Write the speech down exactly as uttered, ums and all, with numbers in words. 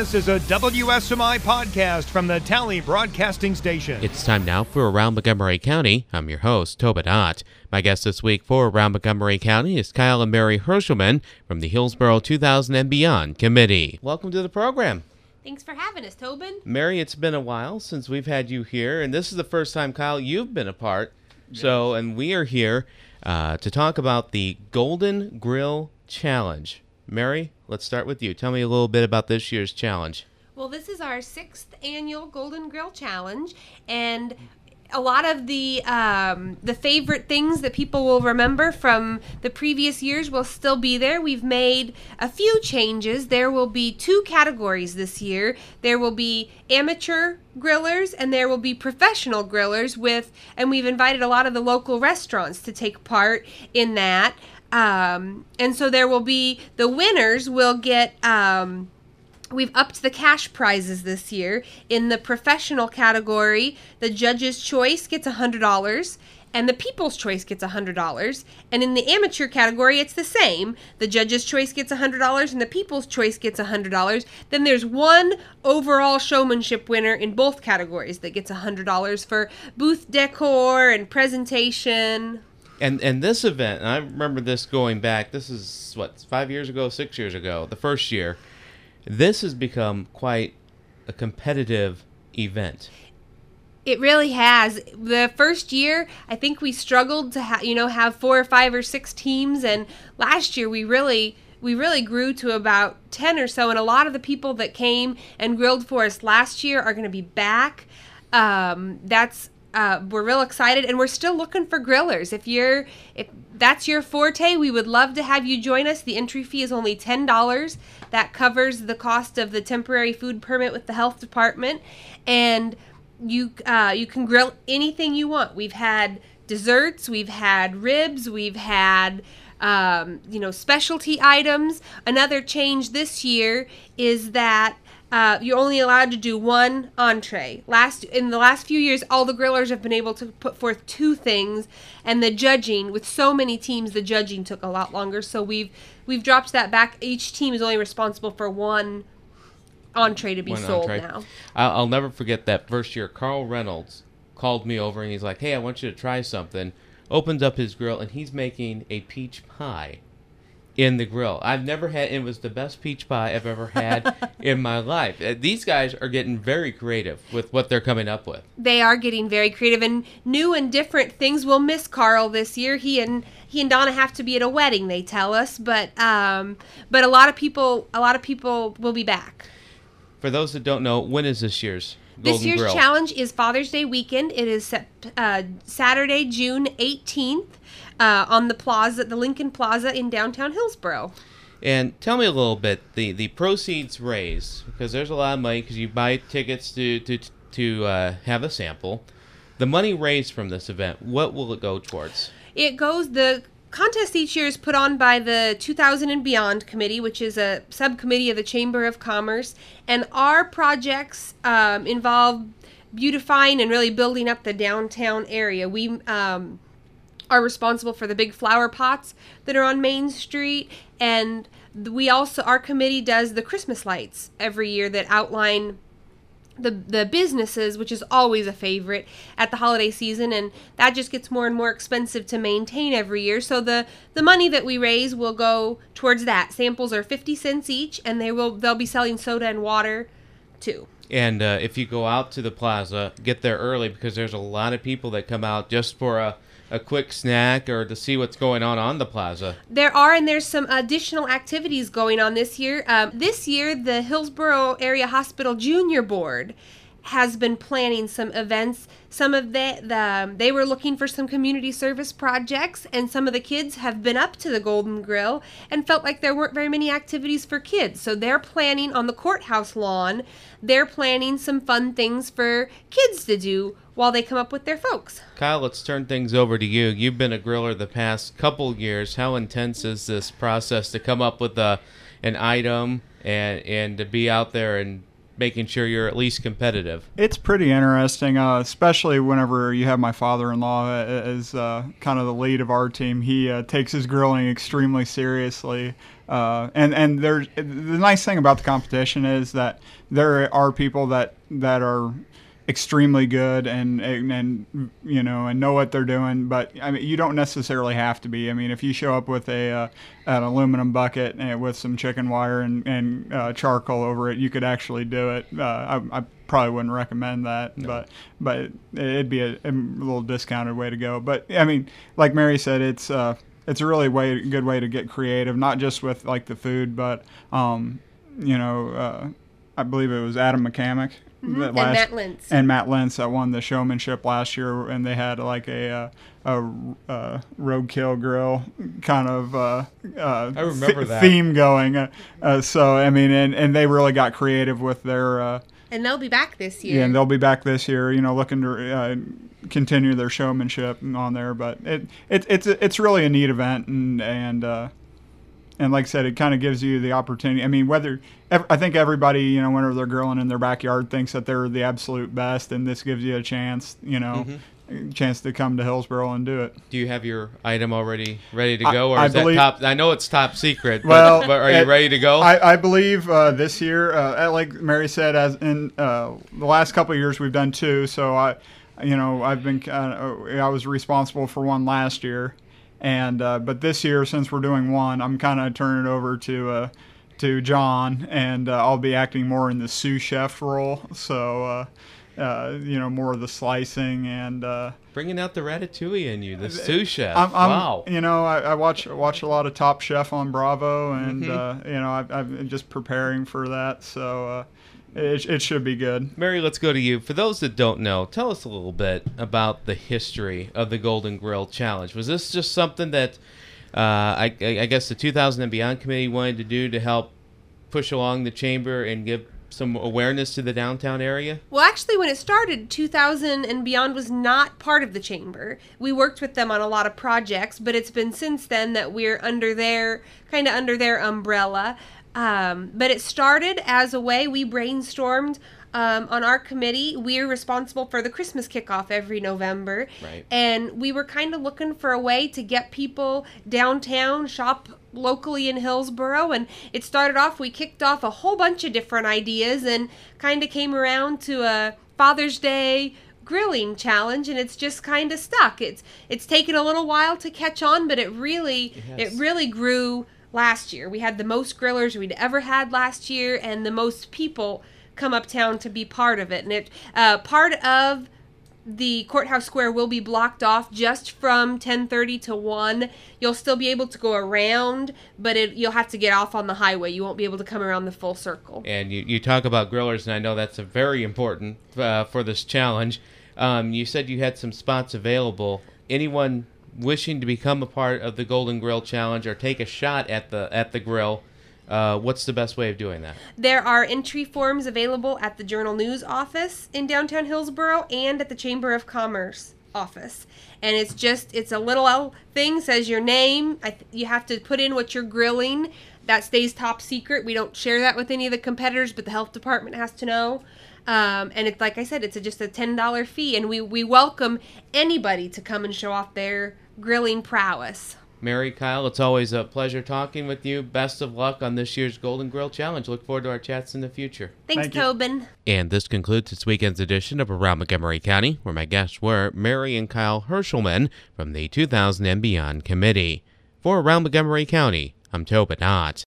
This is a W S M I podcast from the Tally Broadcasting Station. It's time now for Around Montgomery County. I'm your host, Tobin Ott. My guest this week for Around Montgomery County is Kyle and Mary Hershelman from the Hillsborough two thousand and Beyond Committee. Welcome to the program. Thanks for having us, Tobin. Mary, it's been a while since we've had you here, and this is the first time, Kyle, you've been a part. Yes. So, and we are here uh, to talk about the Golden Grill Challenge. Mary, let's start with you. Tell me a little bit about this year's challenge. Well, this is our sixth annual Golden Grill Challenge, and a lot of the um, the favorite things that people will remember from the previous years will still be there. We've made a few changes. There will be two categories this year. There will be amateur grillers and there will be professional grillers with, and we've invited a lot of the local restaurants to take part in that. Um, and so there will be, the winners will get, um, we've upped the cash prizes this year. In the professional category, the judge's choice gets one hundred dollars and the people's choice gets one hundred dollars. And in the amateur category, it's the same. The judge's choice gets one hundred dollars and the people's choice gets one hundred dollars. Then there's one overall showmanship winner in both categories that gets one hundred dollars for booth decor and presentation. And and this event, and I remember this going back, this is, what, five years ago, six years ago, the first year. This has become quite a competitive event. It really has. The first year, I think we struggled to ha- you know, have four or five or six teams, and last year we really we really grew to about ten or so, and a lot of the people that came and grilled for us last year are going to be back. Um, that's Uh, we're real excited, and we're still looking for grillers. If you're, if that's your forte, we would love to have you join us. The entry fee is only ten dollars. That covers the cost of the temporary food permit with the health department, and you uh, you can grill anything you want. We've had desserts, we've had ribs, we've had um, you know, specialty items. Another change this year is that Uh, you're only allowed to do one entree. Last in the last few years, all the grillers have been able to put forth two things, and the judging, with so many teams, the judging took a lot longer. So we've we've dropped that back. Each team is only responsible for one entree to be one sold entree. now. I'll, I'll never forget that first year. Carl Reynolds called me over and he's like, "Hey, I want you to try something." Opens up his grill and he's making a peach pie in the grill. I've never had, it was the best peach pie I've ever had in my life. Uh, These guys are getting very creative with what they're coming up with. They are getting very creative and new and different things. We'll miss Carl this year. He and he and Donna have to be at a wedding, they tell us, but um, but a lot of people a lot of people will be back. For those that don't know, when is this year's Golden This year's Grill? challenge is Father's Day weekend. It is uh, Saturday, June eighteenth. Uh, on the plaza, the Lincoln Plaza in downtown Hillsborough. And tell me a little bit, the, the proceeds raised, because there's a lot of money, because you buy tickets to to to uh, have a sample. The money raised from this event, what will it go towards? It goes, the contest each year is put on by the two thousand and Beyond Committee, which is a subcommittee of the Chamber of Commerce, and our projects um, involve beautifying and really building up the downtown area. We um, are responsible for the big flower pots that are on Main Street, and we also, our committee does the Christmas lights every year that outline the the businesses, which is always a favorite at the holiday season, and that just gets more and more expensive to maintain every year. So the the money that we raise will go towards that. Samples are fifty cents each, and they will they'll be selling soda and water too. And uh, if you go out to the plaza, get there early, because there's a lot of people that come out just for a a quick snack or to see what's going on on the plaza. There are, and there's some additional activities going on this year. Um, this year, the Hillsborough Area Hospital Junior Board has been planning some events. Some of the, the they were looking for some community service projects, and some of the kids have been up to the Golden Grill and felt like there weren't very many activities for kids. So they're planning on the courthouse lawn, they're planning some fun things for kids to do while they come up with their folks. Kyle, let's turn things over to you. You've been a griller the past couple years. How intense is this process to come up with a, an item and, and to be out there and making sure you're at least competitive. It's pretty interesting, uh, especially whenever you have my father-in-law as uh, kind of the lead of our team. He uh, takes his grilling extremely seriously. Uh, and and there's the nice thing about the competition is that there are people that that are extremely good and, and and you know and know what they're doing, but I mean you don't necessarily have to be. I mean if you show up with a uh, an aluminum bucket and with some chicken wire and and uh, charcoal over it, you could actually do it. Uh, I, I probably wouldn't recommend that, no. but but it'd be a, a little discounted way to go. But I mean, like Mary said, it's uh, it's a really way good way to get creative, not just with like the food, but um, you know uh, I believe it was Adam McCamick. Mm-hmm. Last, and Matt Lentz. And Matt Lentz that won the showmanship last year, and they had like a a, a roadkill grill kind of uh, uh, I remember th- that. theme going. Uh, uh, so I mean, and, and they really got creative with their. Uh, and they'll be back this year. Yeah, and they'll be back this year. You know, looking to uh, continue their showmanship on there. But it, it it's it's really a neat event, and and. Uh, And like I said, it kind of gives you the opportunity. I mean, whether I think everybody, you know, whenever they're grilling in their backyard, thinks that they're the absolute best, and this gives you a chance, you know, mm-hmm. a chance to come to Hillsboro and do it. Do you have your item already ready to go, or I, is I believe, that top? I know it's top secret. But, well, but are you it, ready to go? I, I believe uh, this year, uh, like Mary said, as in uh, the last couple of years, we've done two. So I, you know, I've been uh, I was responsible for one last year. And uh, but this year, since we're doing one, I'm kind of turning it over to uh, to John, and uh, I'll be acting more in the sous chef role. So uh, uh, you know, more of the slicing and uh, bringing out the ratatouille in you, the sous chef. I'm, I'm, wow. You know, I, I watch watch a lot of Top Chef on Bravo, and mm-hmm. uh, you know, I, I'm just preparing for that. So. Uh, It, it should be good. Mary, let's go to you. For those that don't know, tell us a little bit about the history of the Golden Grill Challenge. Was this just something that uh, I, I guess the two thousand and Beyond Committee wanted to do to help push along the chamber and give some awareness to the downtown area? Well, actually, when it started, two thousand and Beyond was not part of the chamber. We worked with them on a lot of projects, but it's been since then that we're under their, kind of under their umbrella. Um, but it started as a way we brainstormed um, on our committee. We're responsible for the Christmas kickoff every November. Right. And we were kind of looking for a way to get people downtown, shop locally in Hillsboro. And it started off, we kicked off a whole bunch of different ideas and kind of came around to a Father's Day grilling challenge, and it's just kind of stuck. It's it's taken a little while to catch on, but it really Yes. it really grew. Last year, we had the most grillers we'd ever had last year, and the most people come uptown to be part of it. And it uh, part of the Courthouse Square will be blocked off just from ten thirty to one. You'll still be able to go around, but it, you'll have to get off on the highway. You won't be able to come around the full circle. And you, you talk about grillers, and I know that's a very important uh, for this challenge. Um, you said you had some spots available. Anyone wishing to become a part of the Golden Grill Challenge or take a shot at the at the grill, uh, what's the best way of doing that? There are entry forms available at the Journal News office in downtown Hillsboro and at the Chamber of Commerce office. And it's just, it's a little thing, says your name. I th- you have to put in what you're grilling. That stays top secret. We don't share that with any of the competitors, but the health department has to know. Um, and it's like I said, it's a, just a ten dollars fee, and we, we welcome anybody to come and show off their grilling prowess. Mary, Kyle, it's always a pleasure talking with you. Best of luck on this year's Golden Grill Challenge. Look forward to our chats in the future. Thanks, Thank you. Tobin. And this concludes this weekend's edition of Around Montgomery County, where my guests were Mary and Kyle Hershelman from the two thousand and Beyond Committee. For Around Montgomery County, I'm Tobin Ott.